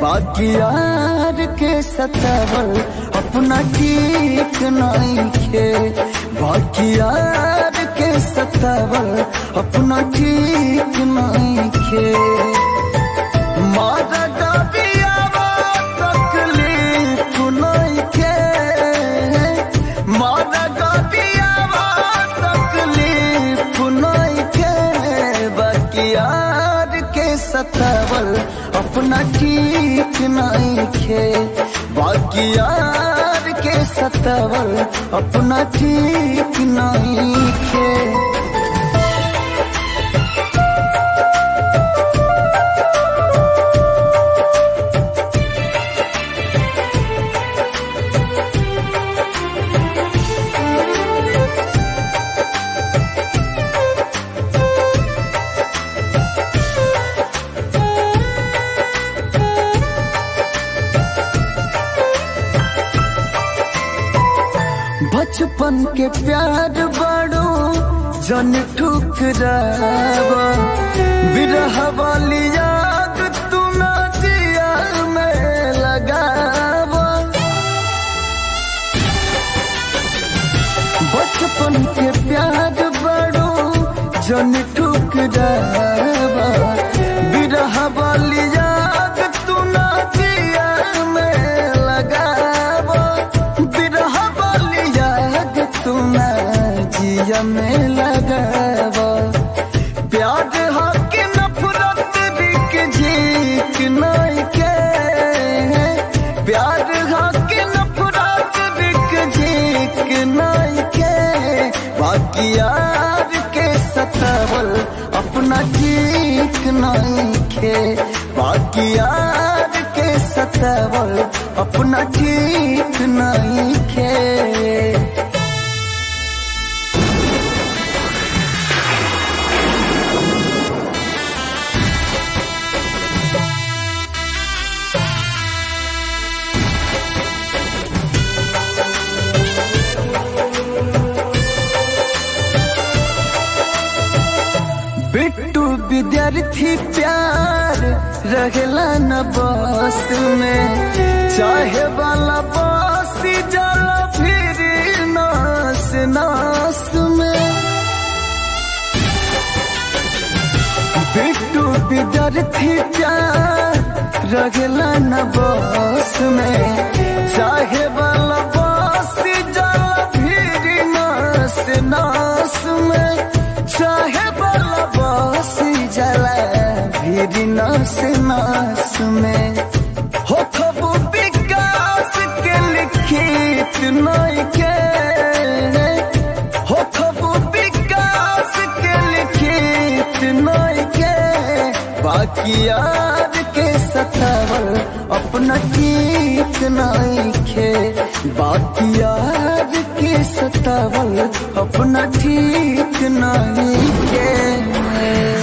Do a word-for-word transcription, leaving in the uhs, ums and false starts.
बाकी यार के सतावल अपना ठीक नहीं खे। बाकी यार के सतावल अपना ठीक नहीं खे। मारा डबियावा तकलीफ नहीं खे। मारा डबियावा तकलीफ नहीं खे। बाकी यार के सतावल अपना ठीक नहीं खे। बाकी यार के सतावल अपना ठीक नहीं खे। बचपन के प्यार बड़ो जन ठुकरावा। बिरह वाली याद तू ना जिया में लगावा। बचपन के प्यार बड़ो जन ठुकरावा। बिरह वाली याद तू ना जिया में लगावा। बिरह तुम जिया में लगावा। प्यार हक नफरत बिक झीक नहीं के। प्यार हक नफरत बिक झीक नहीं के। बाकी यार के सतावल अपना ठीक नहीं खे। बाकी यार के सतावल अपना ठीक नहीं खे। बिट्टू विद्यार्थी प्यार रहेला न बस में। चाहे वाला बस जाला फिर नास नास में। बिट्टू विद्यार्थी प्यार रहेला न बस में। चाहे वाला बस जाला फिर नास नास में। चाहे वाला बस जला फिर नास नास में। हो खबू विकास के लिखित नहीं के। हो खबू विकास के लिखित नहीं के। बाकी यार के सतावल अपना ठीक नहीं खे। बाकी यार के सतावल अपना ठीक नहीं खे।